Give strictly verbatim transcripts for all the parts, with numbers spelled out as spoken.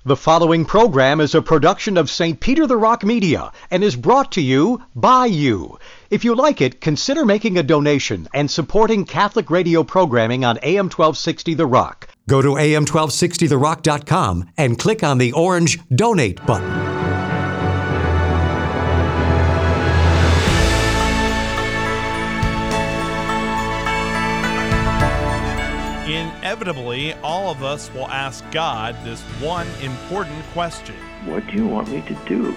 The following program is a production of Saint Peter the Rock Media and is brought to you by you. If you like it, consider making a donation and supporting Catholic radio programming on A M twelve sixty The Rock. Go to A M twelve sixty the rock dot com and click on the orange Donate button. Inevitably, all of us will ask God this one important question. What do you want me to do?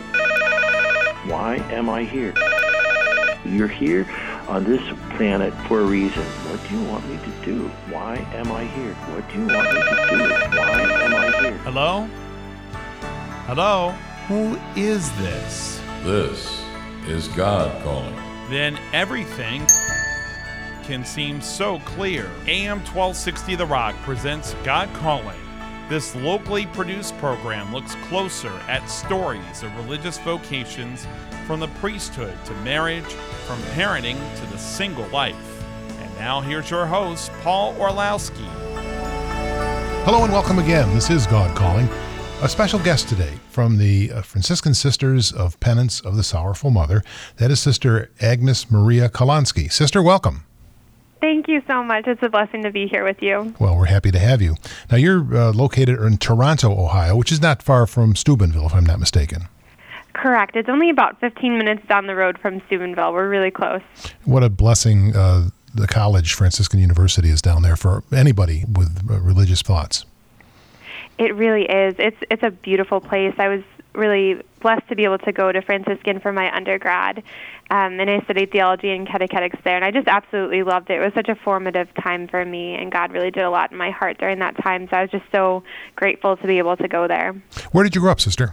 Why am I here? You're here on this planet for a reason. What do you want me to do? Why am I here? What do you want me to do? Why am I here? Hello? Hello? Who is this? This is God calling. Then everything can seem so clear. A M twelve sixty The Rock presents God Calling. This locally produced program looks closer at stories of religious vocations, from the priesthood to marriage, from parenting to the single life. And now here's your host, Paul Orlowski. Hello and welcome again. This is God Calling. A special guest today from the Franciscan Sisters of Penance of the Sorrowful Mother. That is Sister Agnes Maria Kalansky. Sister, welcome. Thank you so much. It's a blessing to be here with you. Well, we're happy to have you. Now, you're uh, located in Toronto, Ohio, which is not far from Steubenville, if I'm not mistaken. Correct. It's only about fifteen minutes down the road from Steubenville. We're really close. What a blessing uh, the college, Franciscan University, is down there for anybody with uh, religious thoughts. It really is. It's it's a beautiful place. I was really blessed to be able to go to Franciscan for my undergrad, um, and I studied theology and catechetics there, and I just absolutely loved it. It was such a formative time for me, and God really did a lot in my heart during that time, so I was just so grateful to be able to go there. Where did you grow up, Sister?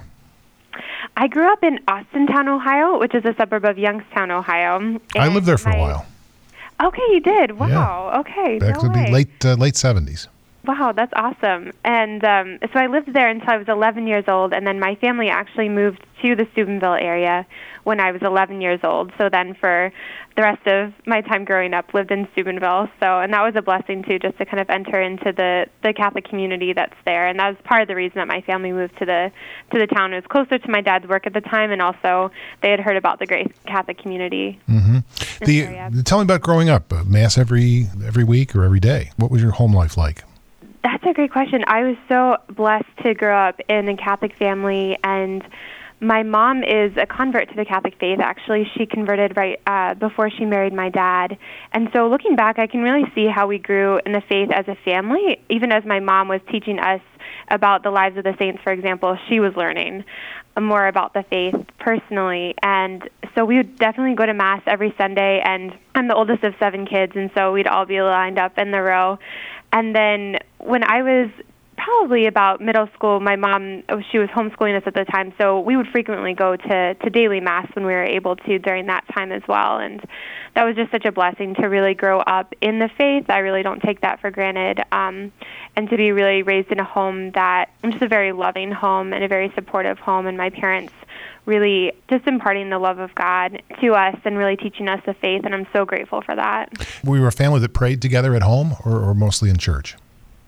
I grew up in Austintown, Ohio, which is a suburb of Youngstown, Ohio. I lived there for my... a while. Okay, you did? Wow. Yeah. Okay. Back no to way. the late, uh, late seventies. Wow, that's awesome. And um, so I lived there until I was eleven years old, and then my family actually moved to the Steubenville area when I was eleven years old. So then for the rest of my time growing up, lived in Steubenville. So, and that was a blessing, too, just to kind of enter into the, the Catholic community that's there. And that was part of the reason that my family moved to the to the town. It was closer to my dad's work at the time, and also they had heard about the great Catholic community. Mm-hmm. The, area. Tell me about growing up. Uh, Mass every every week or every day. What was your home life like? That's a great question. I was so blessed to grow up in a Catholic family, and my mom is a convert to the Catholic faith. Actually, she converted right uh, before she married my dad. And so looking back, I can really see how we grew in the faith as a family. Even as my mom was teaching us about the lives of the saints, for example, she was learning more about the faith personally. And so we would definitely go to Mass every Sunday, and I'm the oldest of seven kids, and so we'd all be lined up in the row. And then when I was probably about middle school, my mom, she was homeschooling us at the time, so we would frequently go to, to daily Mass when we were able to during that time as well. And that was just such a blessing to really grow up in the faith. I really don't take that for granted. Um, and to be really raised in a home that, just a very loving home and a very supportive home, and my parents really just imparting the love of God to us and really teaching us the faith, and I'm so grateful for that. Were you a family that prayed together at home or, or mostly in church?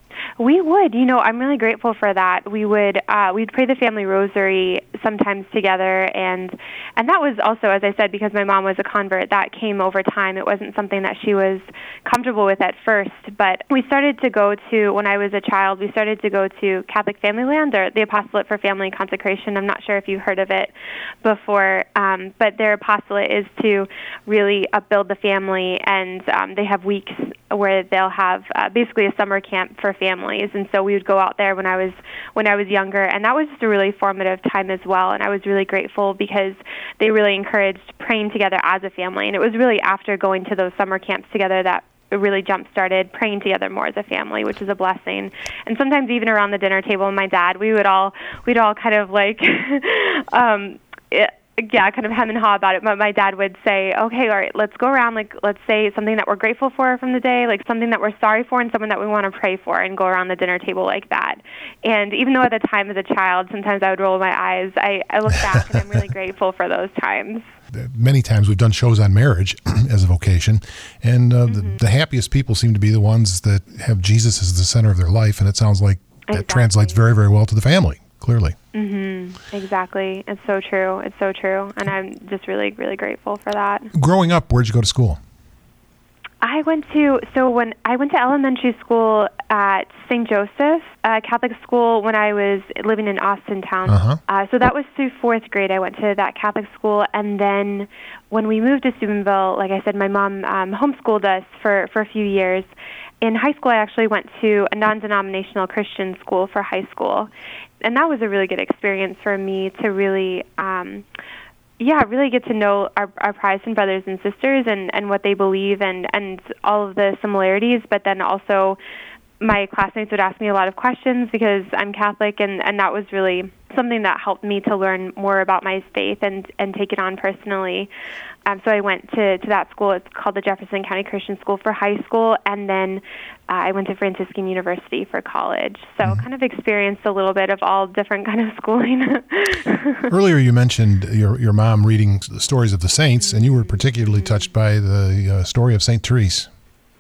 We would. You know, I'm really grateful for that. We would uh, we'd pray the family rosary sometimes together, and and that was also, as I said, because my mom was a convert, that came over time. It wasn't something that she was comfortable with at first, but we started to go to, when I was a child, we started to go to Catholic Family Land, or the Apostolate for Family Consecration. I'm not sure if you've heard of it before, um, but their apostolate is to really upbuild the family, and um, they have weeks where they'll have uh, basically a summer camp for families, and so we would go out there when I was when I was younger, and that was just a really formative time as well. And I was really grateful because they really encouraged praying together as a family, and it was really after going to those summer camps together that it really jump-started praying together more as a family, which is a blessing. And sometimes even around the dinner table, my dad, we would all we'd all kind of like. um, it, Yeah, kind of hem and haw about it. But my dad would say, okay, all right, let's go around, like, let's say something that we're grateful for from the day, like something that we're sorry for, and someone that we want to pray for, and go around the dinner table like that. And even though at the time as a child, sometimes I would roll my eyes, I, I look back and I'm really grateful for those times. Many times we've done shows on marriage as a vocation, and uh, mm-hmm. the, the happiest people seem to be the ones that have Jesus as the center of their life, and it sounds like that exactly. translates very, very well to the family. clearly. Mm-hmm. Exactly. It's so true. It's so true. And I'm just really, really grateful for that. Growing up, where'd you go to school? I went to, so when I went to elementary school at Saint Joseph uh, Catholic school when I was living in Austintown. Uh-huh. Uh, so that was through fourth grade. I went to that Catholic school. And then when we moved to Steubenville, like I said, my mom um, homeschooled us for, for a few years. In high school, I actually went to a non-denominational Christian school for high school. And that was a really good experience for me to really... Um, Yeah, really get to know our, our Protestant brothers and sisters and, and what they believe and, and all of the similarities, but then also my classmates would ask me a lot of questions because I'm Catholic, and, and that was really something that helped me to learn more about my faith and, and take it on personally. Um, so I went to, to that school. It's called the Jefferson County Christian School for high school, and then uh, I went to Franciscan University for college. So mm-hmm. kind of experienced a little bit of all different kind of schooling. Earlier you mentioned your your mom reading the stories of the saints, and you were particularly touched by the uh, story of Saint Therese.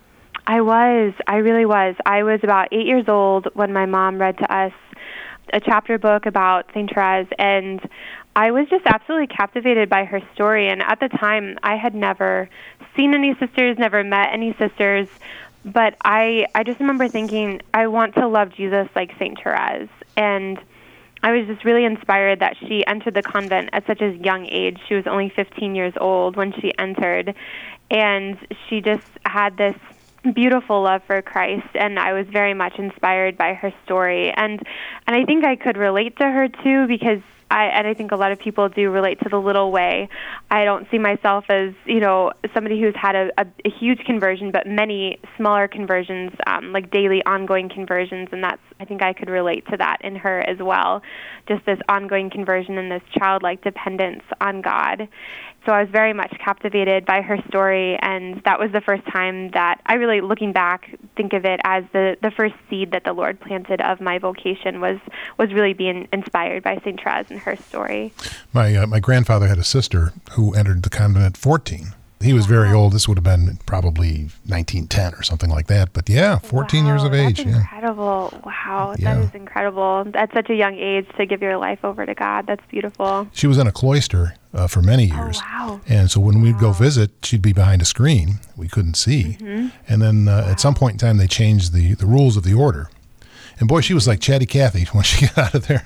I was. I really was. I was about eight years old when my mom read to us a chapter book about Saint Therese, and I was just absolutely captivated by her story. And at the time, I had never seen any sisters, never met any sisters, but I, I just remember thinking, I want to love Jesus like Saint Therese. And I was just really inspired that she entered the convent at such a young age. She was only fifteen years old when she entered, and she just had this beautiful love for Christ, and I was very much inspired by her story. And and I think I could relate to her too, because I and I think a lot of people do relate to the little way. I don't see myself as, you know, somebody who's had a, a, a huge conversion, but many smaller conversions, um, like daily ongoing conversions, and that's, I think I could relate to that in her as well, just this ongoing conversion and this childlike dependence on God. So I was very much captivated by her story, and that was the first time that I really, looking back, think of it as the, the first seed that the Lord planted of my vocation was was really being inspired by Saint Therese and her story. My uh, my grandfather had a sister who entered the convent at fourteen. He was very old. This would have been probably nineteen ten or something like that. But yeah, fourteen wow, years of age. That's incredible. Yeah. Wow, yeah. That is incredible. At such a young age to give your life over to God. That's beautiful. She was in a cloister uh, for many years. Oh, wow. And so when wow. we'd go visit, she'd be behind a screen. We couldn't see. Mm-hmm. And then uh, wow. at some point in time, they changed the, the rules of the order. And boy, she was like Chatty Cathy when she got out of there.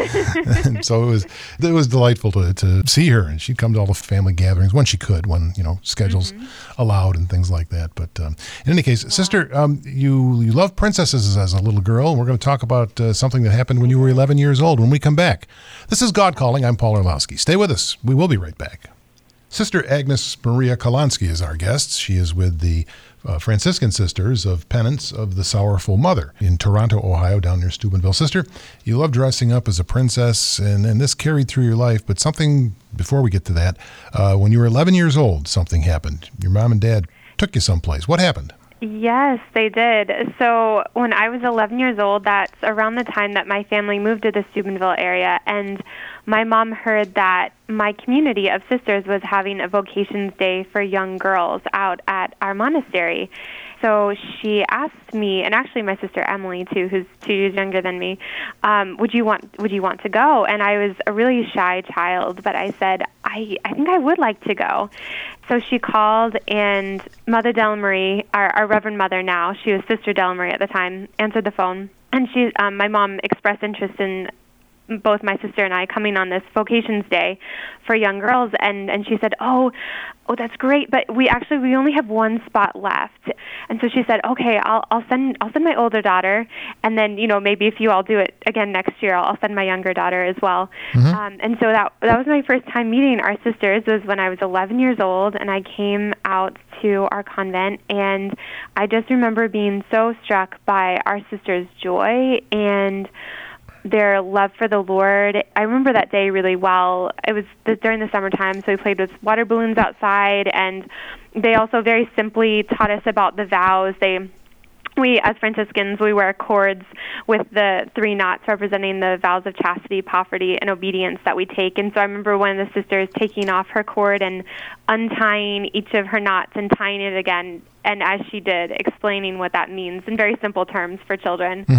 And so it was it was delightful to, to see her. And she'd come to all the family gatherings when she could, when, you know, schedules mm-hmm. allowed and things like that. But um, in any case, wow. Sister, um, you, you loved princesses as a little girl. And we're going to talk about uh, something that happened when you were eleven years old when we come back. This is God Calling. I'm Paul Orlowski. Stay with us. We will be right back. Sister Agnes Maria Kalansky is our guest. She is with the uh, Franciscan Sisters of Penance of the Sorrowful Mother in Toronto, Ohio, down near Steubenville. Sister, you love dressing up as a princess, and, and this carried through your life, but something, before we get to that, uh, when you were eleven years old, something happened. Your mom and dad took you someplace. What happened? Yes, they did. So when I was eleven years old, that's around the time that my family moved to the Steubenville area, and my mom heard that my community of sisters was having a vocations day for young girls out at our monastery. So she asked me, and actually my sister Emily too, who's two years younger than me, um, would you want would you want to go? And I was a really shy child, but I said, I, I think I would like to go. So she called, and Mother Della Marie, our, our Reverend Mother now, she was Sister Della Marie at the time, answered the phone, and she, um, my mom expressed interest in both my sister and I coming on this vocations day for young girls, and, and she said, oh, oh, that's great, but we actually, we only have one spot left. And so she said, okay, I'll, I'll send, I'll send my older daughter, and then, you know, maybe if you all do it again next year, I'll, I'll send my younger daughter as well. Mm-hmm. Um, and so that, that was my first time meeting our sisters. It was when I was eleven years old, and I came out to our convent, and I just remember being so struck by our sisters' joy and their love for the Lord. I remember that day really well. It was the, during the summertime, so we played with water balloons outside, and they also very simply taught us about the vows. They, we, as Franciscans, we wear cords with the three knots representing the vows of chastity, poverty, and obedience that we take. And so I remember one of the sisters taking off her cord and untying each of her knots and tying it again, and as she did, explaining what that means in very simple terms for children. Mm-hmm.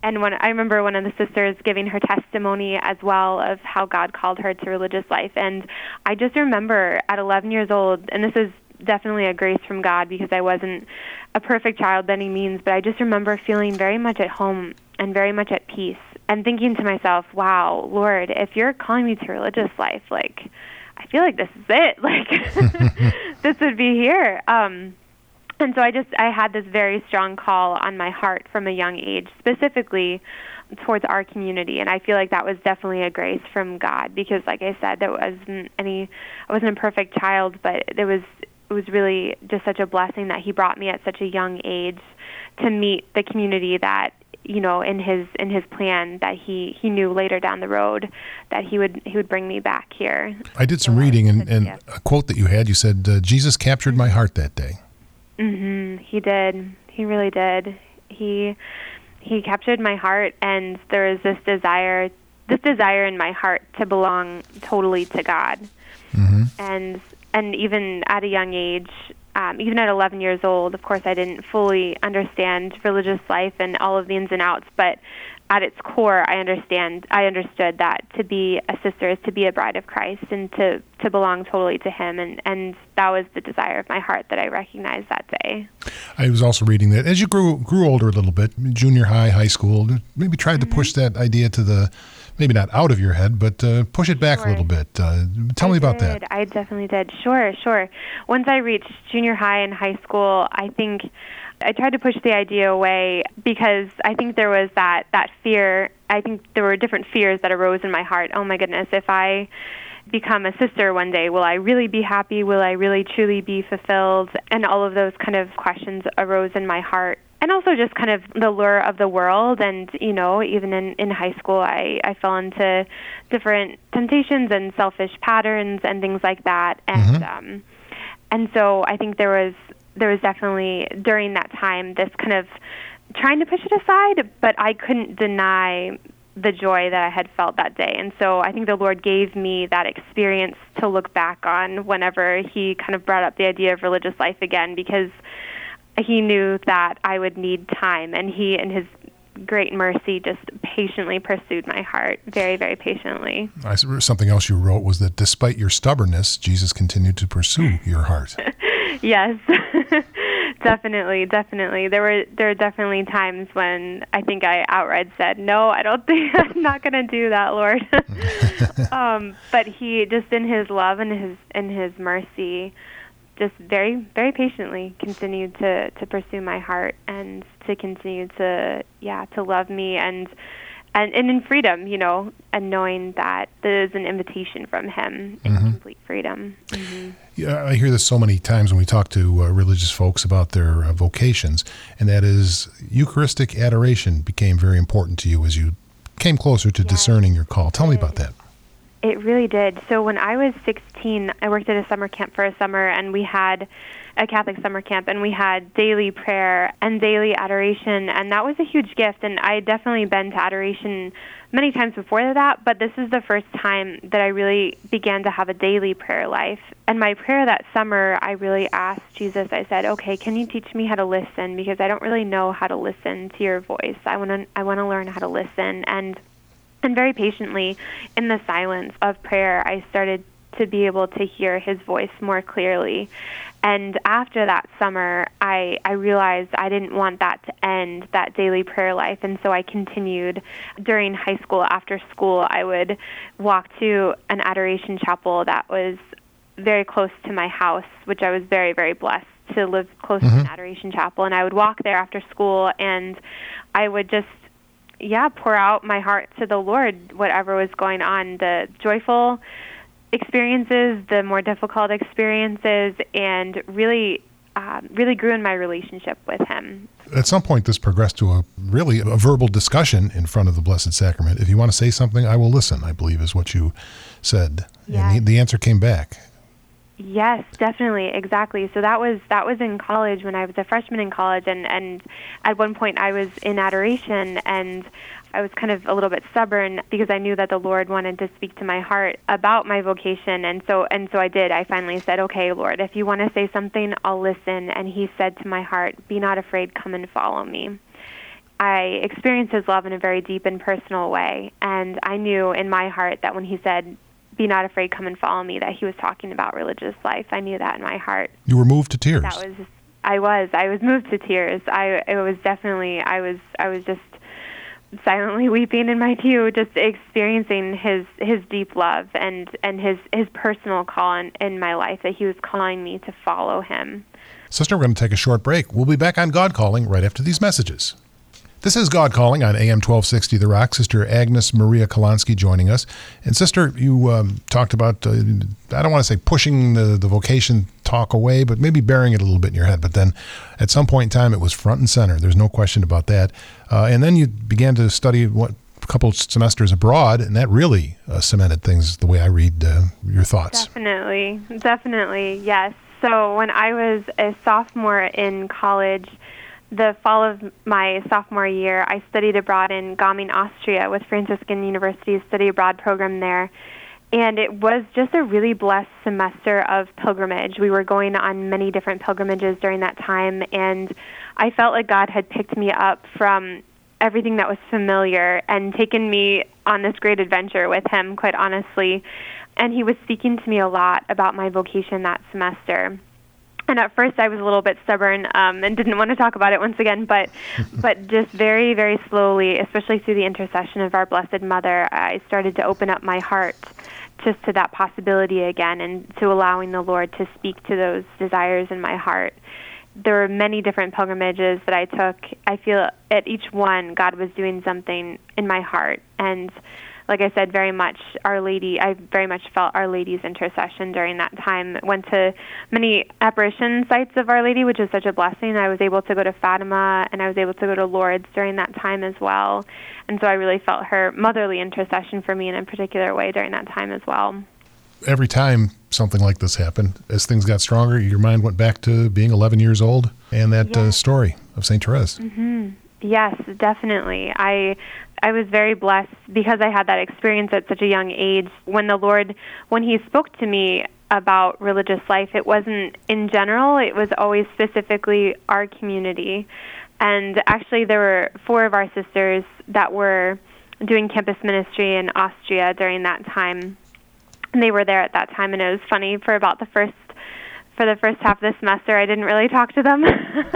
And when I remember one of the sisters giving her testimony as well of how God called her to religious life. And I just remember at eleven years old, and this is definitely a grace from God because I wasn't a perfect child by any means, but I just remember feeling very much at home and very much at peace and thinking to myself, wow, Lord, if you're calling me to religious life, like, I feel like this is it. Like, this would be here. Um, and so I just, I had this very strong call on my heart from a young age, specifically towards our community. And I feel like that was definitely a grace from God because, like I said, there wasn't any, I wasn't a perfect child, but there was, it was really just such a blessing that he brought me at such a young age to meet the community that, you know, in his in his plan that he, he knew later down the road that he would he would bring me back here. I did some so reading, and, and a quote that you had, you said, uh, Jesus captured my heart that day. Mm-hmm. He did. He really did. He he captured my heart, and there was this desire, this desire in my heart to belong totally to God. Mm-hmm. And and even at a young age, Um, even at eleven years old, of course, I didn't fully understand religious life and all of the ins and outs, but at its core, I understand. I understood that to be a sister is to be a bride of Christ and to, to belong totally to Him, and, and that was the desire of my heart that I recognized that day. I was also reading that as you grew grew older a little bit, junior high, high school, maybe tried mm-hmm. to push that idea to the, maybe not out of your head, but uh, push it back sure. a little bit. Uh, tell I me about did. that. I definitely did. Sure, sure. Once I reached junior high and high school, I think I tried to push the idea away because I think there was that, that fear. I think there were different fears that arose in my heart. Oh, my goodness, if I become a sister one day, will I really be happy? Will I really truly be fulfilled? And all of those kind of questions arose in my heart. And also just kind of the lure of the world. And, you know, even in, in high school, I, I fell into different temptations and selfish patterns and things like that. And mm-hmm. um, and so I think there was there was definitely, during that time, this kind of trying to push it aside, but I couldn't deny the joy that I had felt that day. And so I think the Lord gave me that experience to look back on whenever He kind of brought up the idea of religious life again, because He knew that I would need time, and He, in His great mercy, just patiently pursued my heart, very, very patiently. I, something else you wrote was that despite your stubbornness, Jesus continued to pursue your heart. Yes, definitely, definitely. There were there were definitely times when I think I outright said, "No, I don't think I'm not going to do that, Lord." um, but He, just in His love and His in His mercy, just very, very patiently continued to, to pursue my heart and to continue to, yeah, to love me and, and, and in freedom, you know, and knowing that there's an invitation from Him in mm-hmm. complete freedom. Mm-hmm. Yeah, I hear this so many times when we talk to uh, religious folks about their uh, vocations, and that is Eucharistic adoration became very important to you as you came closer to yes. discerning your call. Tell me about that. It really did. So when I was sixteen, I worked at a summer camp for a summer, and we had a Catholic summer camp, and we had daily prayer and daily adoration, and that was a huge gift. And I had definitely been to adoration many times before that, but this is the first time that I really began to have a daily prayer life. And my prayer that summer, I really asked Jesus, I said, okay, can you teach me how to listen? Because I don't really know how to listen to your voice. I want to I want to learn how to listen. And And very patiently, in the silence of prayer, I started to be able to hear His voice more clearly. And after that summer, I, I realized I didn't want that to end, that daily prayer life. And so I continued. During high school, after school, I would walk to an adoration chapel that was very close to my house, which I was very, very blessed to live close mm-hmm. to an adoration chapel. And I would walk there after school, and I would just yeah, pour out my heart to the Lord, whatever was going on, the joyful experiences, the more difficult experiences, and really, uh, really grew in my relationship with Him. At some point, this progressed to a really a verbal discussion in front of the Blessed Sacrament. If you want to say something, I will listen, I believe is what you said. Yes. And the, the answer came back. Yes, definitely, exactly. So that was that was in college when I was a freshman in college, and, and at one point I was in adoration, and I was kind of a little bit stubborn because I knew that the Lord wanted to speak to my heart about my vocation, and so and so I did. I finally said, "Okay, Lord, if you want to say something, I'll listen." And He said to my heart, "Be not afraid, come and follow me." I experienced his love in a very deep and personal way. And I knew in my heart that when he said, "Be not afraid, come and follow me," that he was talking about religious life. I knew that in my heart. You were moved to tears. That was, I was, I was moved to tears. I, it was definitely, I was, I was just silently weeping in my pew, just experiencing his, his deep love and, and his, his personal call in, in my life, that he was calling me to follow him. Sister, we're going to take a short break. We'll be back on God Calling right after these messages. This is God Calling on A M twelve sixty The Rock. Sister Agnes Maria Kolansky joining us. And Sister, you um, talked about, uh, I don't want to say pushing the, the vocation talk away, but maybe burying it a little bit in your head. But then at some point in time, it was front and center. There's no question about that. Uh, and then you began to study what a couple semesters abroad, and that really uh, cemented things the way I read uh, your thoughts. Definitely. Definitely, yes. So when I was a sophomore in college, the fall of my sophomore year, I studied abroad in Gaming, Austria with Franciscan University's study abroad program there. And it was just a really blessed semester of pilgrimage. We were going on many different pilgrimages during that time, and I felt like God had picked me up from everything that was familiar and taken me on this great adventure with him, quite honestly. And he was speaking to me a lot about my vocation that semester. And at first I was a little bit stubborn um, and didn't want to talk about it once again, but but just very, very slowly, especially through the intercession of our Blessed Mother, I started to open up my heart just to that possibility again and to allowing the Lord to speak to those desires in my heart. There were many different pilgrimages that I took. I feel at each one God was doing something in my heart. And like I said, very much Our Lady, I very much felt Our Lady's intercession during that time. Went to many apparition sites of Our Lady, which is such a blessing. I was able to go to Fatima, and I was able to go to Lourdes during that time as well. And so I really felt her motherly intercession for me in a particular way during that time as well. Every time something like this happened, as things got stronger, your mind went back to being eleven years old and that yes. uh, story of Saint Therese. Mm-hmm. Yes, definitely. I I was very blessed because I had that experience at such a young age. When the Lord, when he spoke to me about religious life, it wasn't in general, it was always specifically our community. And actually there were four of our sisters that were doing campus ministry in Austria during that time. And they were there at that time, and it was funny, for about the first for the first half of the semester, I didn't really talk to them.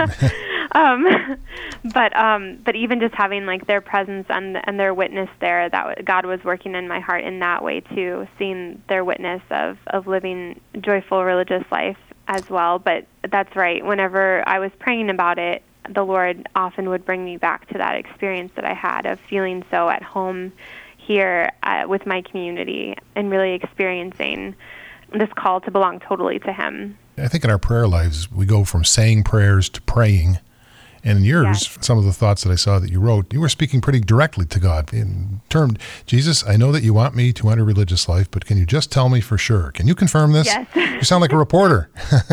um, but um, but even just having like their presence and and their witness there, that God was working in my heart in that way too, seeing their witness of, of living joyful religious life as well. But that's right. Whenever I was praying about it, the Lord often would bring me back to that experience that I had of feeling so at home here uh, with my community and really experiencing this call to belong totally to him. I think in our prayer lives, we go from saying prayers to praying. And in yours, yes. some of the thoughts that I saw that you wrote, you were speaking pretty directly to God in term, Jesus, I know that you want me to enter religious life, but can you just tell me for sure? Can you confirm this? Yes. You sound like a reporter.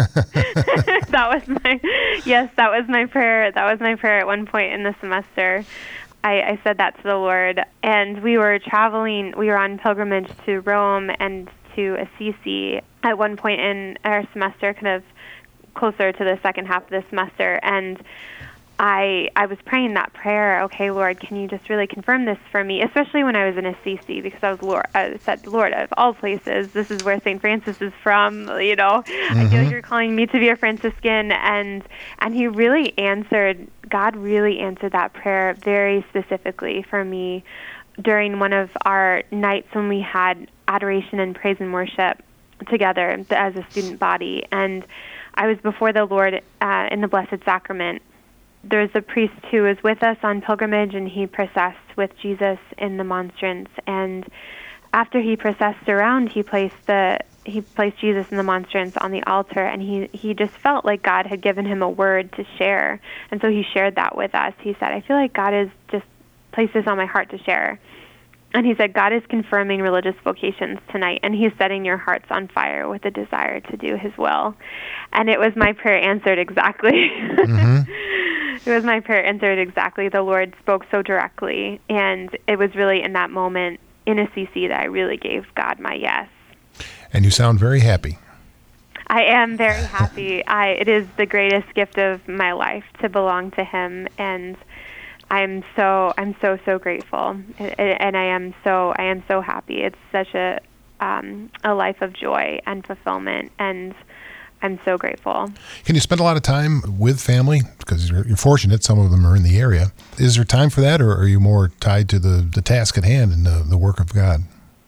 That was my, yes, that was my prayer. That was my prayer at one point in the semester. I, I said that to the Lord, and we were traveling, we were on pilgrimage to Rome and to Assisi at one point in our semester, kind of closer to the second half of the semester, and I I was praying that prayer, okay, Lord, can you just really confirm this for me, especially when I was in Assisi, because I was Lord, I said, Lord, of all places, this is where Saint Francis is from, you know, mm-hmm. I feel like you're calling me to be a Franciscan, and and he really answered, God really answered that prayer very specifically for me during one of our nights when we had adoration and praise and worship together as a student body, and I was before the Lord uh, in the Blessed Sacrament. There's a priest who was with us on pilgrimage, and he processed with Jesus in the monstrance. And after he processed around, he placed the he placed Jesus in the monstrance on the altar, and he he just felt like God had given him a word to share, and so he shared that with us. He said, "I feel like God has just placed this on my heart to share." And he said, God is confirming religious vocations tonight, and he's setting your hearts on fire with a desire to do his will. And it was my prayer answered exactly. Mm-hmm. It was my prayer answered exactly. The Lord spoke so directly, and it was really in that moment in Assisi that I really gave God my yes. And you sound very happy. I am very happy. I, it is the greatest gift of my life to belong to him, and I'm so I'm so so grateful, and I am so I am so happy. It's such a um, a life of joy and fulfillment, and I'm so grateful. Can you spend a lot of time with family? Because you're, you're fortunate, some of them are in the area. Is there time for that, or are you more tied to the, the task at hand and the, the work of God?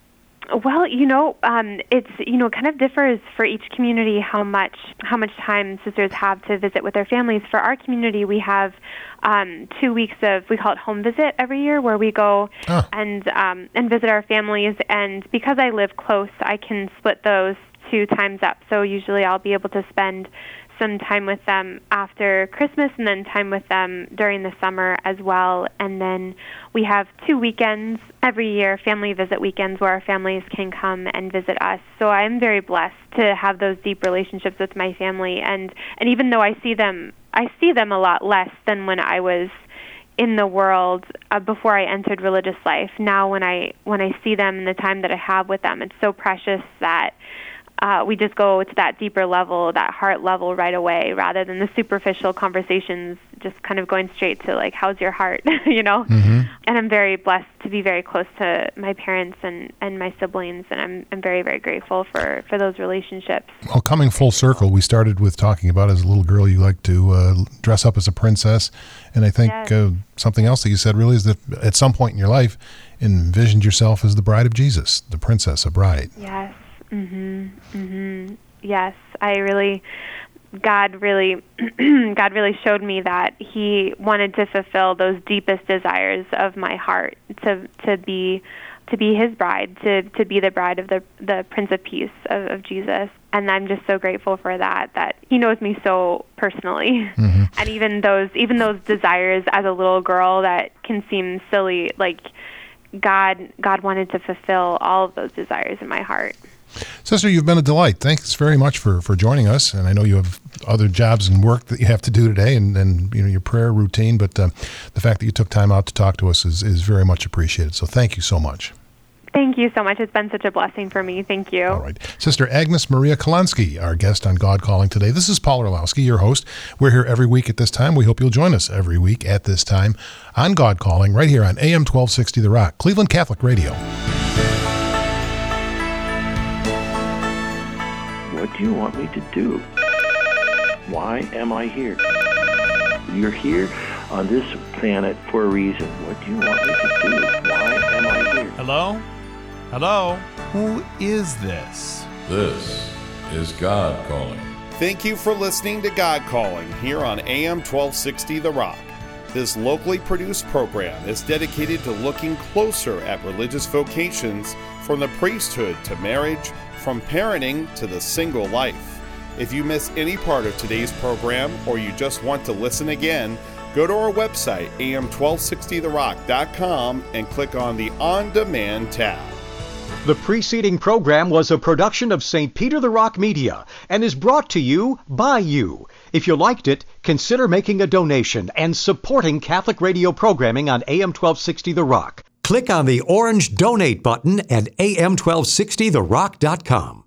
Well, you know, um, it's, you know, kind of differs for each community how much how much time sisters have to visit with their families. For our community, we have um, two weeks of, we call it home visit every year, where we go oh. and um, and visit our families. And because I live close, I can split those two times up. So usually I'll be able to spend some time with them after Christmas and then time with them during the summer as well. And then we have two weekends every year, family visit weekends, where our families can come and visit us. So I'm very blessed to have those deep relationships with my family. And, and even though I see them, I see them a lot less than when I was in the world uh, before I entered religious life. Now when I when I see them and the time that I have with them, it's so precious that Uh, we just go to that deeper level, that heart level right away, rather than the superficial conversations, just kind of going straight to, like, how's your heart, you know? Mm-hmm. And I'm very blessed to be very close to my parents and, and my siblings, and I'm I'm very, very grateful for, for those relationships. Well, coming full circle, we started with talking about, as a little girl, you like to uh, dress up as a princess, and I think yes. uh, something else that you said really is that at some point in your life, envisioned yourself as the bride of Jesus, the princess, a bride. Yes. Mhm. Mhm. Yes, I really God really God really showed me that he wanted to fulfill those deepest desires of my heart, to to be to be his bride, to to be the bride of the the Prince of Peace of, of Jesus. And I'm just so grateful for that, that he knows me so personally. Mm-hmm. And even those even those desires as a little girl that can seem silly, like God God wanted to fulfill all of those desires in my heart. Sister, you've been a delight. Thanks very much for, for joining us. And I know you have other jobs and work that you have to do today, and, and you know your prayer routine, but uh, the fact that you took time out to talk to us is, is very much appreciated. So thank you so much. Thank you so much. It's been such a blessing for me. Thank you. All right. Sister Agnes Maria Kolansky, our guest on God Calling today. This is Paul Orlowski, your host. We're here every week at this time. We hope you'll join us every week at this time on God Calling, right here on A M twelve sixty The Rock, Cleveland Catholic Radio. What do you want me to do? Why am I here? You're here on this planet for a reason. What do you want me to do? Why am I here? Hello? Hello? Who is this? This is God Calling. Thank you for listening to God Calling here on A M twelve sixty The Rock. This locally produced program is dedicated to looking closer at religious vocations, from the priesthood to marriage, from parenting to the single life. If you miss any part of today's program, or you just want to listen again, go to our website, A M twelve sixty the rock dot com, and click on the On Demand tab. The preceding program was a production of Saint Peter the Rock Media and is brought to you by you. If you liked it, consider making a donation and supporting Catholic radio programming on A M twelve sixty The Rock. Click on the orange Donate button at A M twelve sixty the rock dot com.